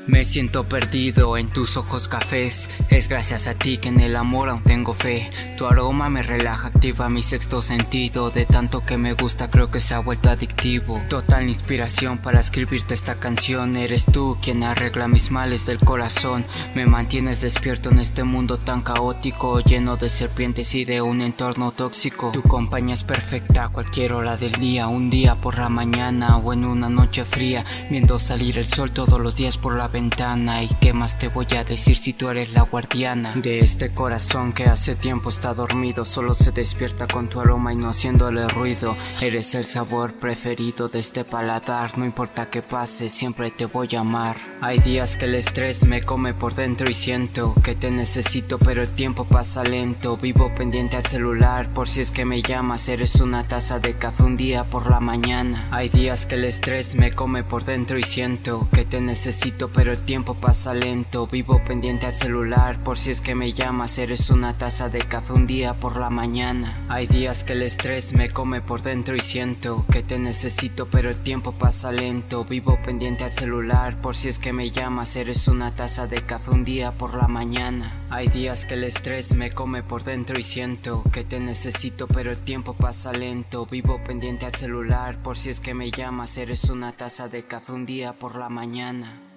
Me siento perdido en tus ojos cafés. Es gracias a ti que en el amor aún tengo fe. Tu aroma me relaja, activa mi sexto sentido. De tanto que me gusta creo que se ha vuelto adictivo. Total inspiración para escribirte esta canción. Eres tú quien arregla mis males del corazón. Me mantienes despierto en este mundo tan caótico, lleno de serpientes y de un entorno tóxico. Tu compañía es perfecta a cualquier hora del día. Un día por la mañana o en una noche fría, viendo salir el sol todos los días por la ventana. ¿Y qué más te voy a decir si tú eres la guardiana de este corazón que hace tiempo está dormido? Solo se despierta con tu aroma y no haciéndole ruido. Eres el sabor preferido de este paladar. No importa qué pase, siempre te voy a amar. Hay días que el estrés me come por dentro y siento que te necesito, pero el tiempo pasa lento. Vivo pendiente al celular por si es que me llamas. Eres una taza de café un día por la mañana. Hay días que el estrés me come por dentro y siento que te necesito, pero el tiempo pasa lento. Vivo pendiente al celular por si es que me llamas. Eres una taza de café un día por la mañana. Hay días que el estrés me come por dentro y siento que te necesito, pero el tiempo pasa lento. Vivo pendiente al celular por si es que me llamas. Eres una taza de café un día por la mañana. Hay días que el estrés me come por dentro y siento que te necesito, pero el tiempo pasa lento. Vivo pendiente al celular por si es que me llamas. Eres una taza de café un día por la mañana.